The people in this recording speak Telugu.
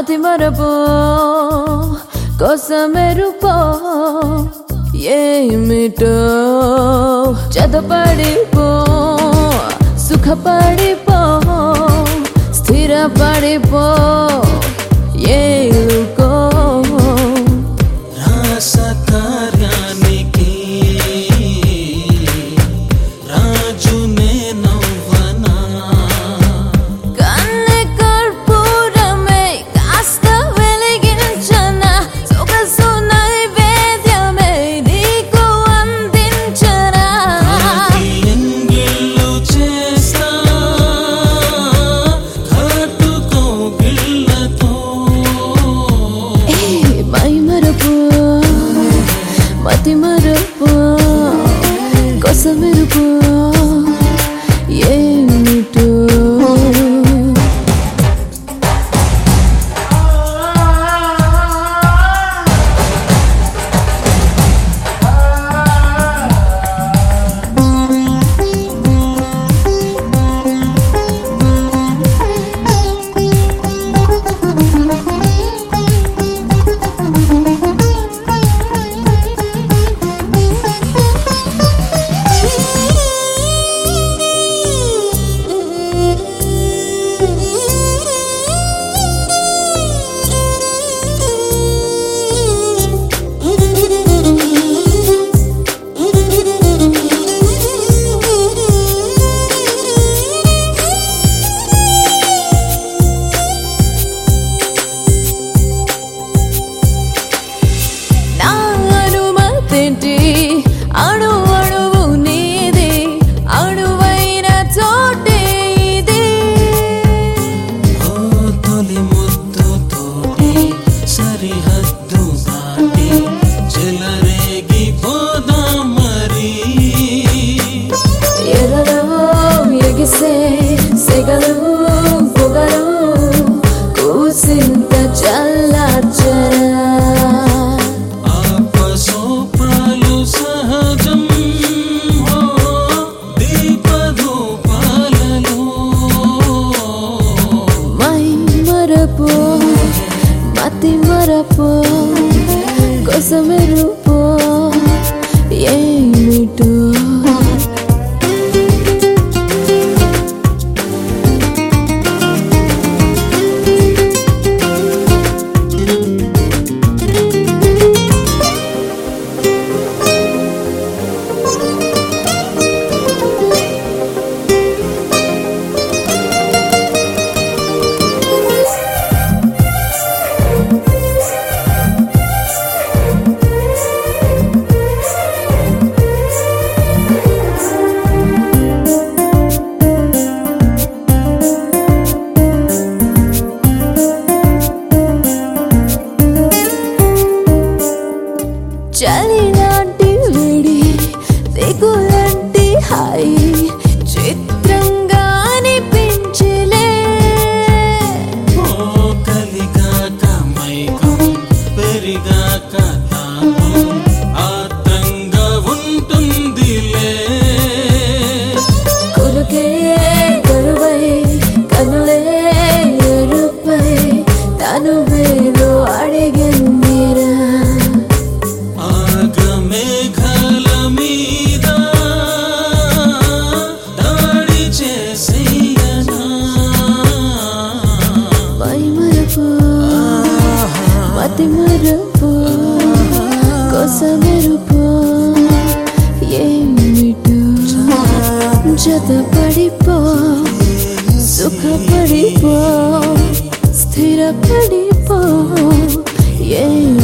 మతి మరపో కోసమెరుపో ఏమిటో జతపడిపో సుఖపడిపో స్థిరపడిపో ఏలుకో రాస కార్యానికి రాజునే నవ్వనా కన్నె కర్పూరమే కాస్త వెలిగించనా సొగసు నైవేద్యమే నీకు అందించనా ఎంగిళ్ళు చేస్తా ఘాటుకో గిళ్ళతో మై మరపు మతి మరపు కొసమెరుపు ఏమిటో అణు అణువు నీది అణువైన చోటే ఇది తొలి ముద్దుతోటి సరిహద్దు దాటి చెలరేగి పోదా మరి ఎరలో ఎగిసే సెగలు పొగలు కూసింత చల్లార్చరా సహజం దీపధూపాలలో మై మరపో మతి మరపో కొసమెరుపో ఏమిటో చలి లాంటి వేడి దిగులాంటి హాయి చిత్రంగా అనిపించలే కలిగాక మైకం పెరిగాక తాపం ఆత్రంగా ఉంటుందిలే కొలుకే కరువై కనులే ఎరుపై తను వేలో అడిగిందిరా మేఘాల మీద దాడి చేసేయనా మై మరపు మతి మరపు కొసమెరుపు ఏమిటో జతపడిపో సుఖపడిపో స్థిరపడిపో ఏ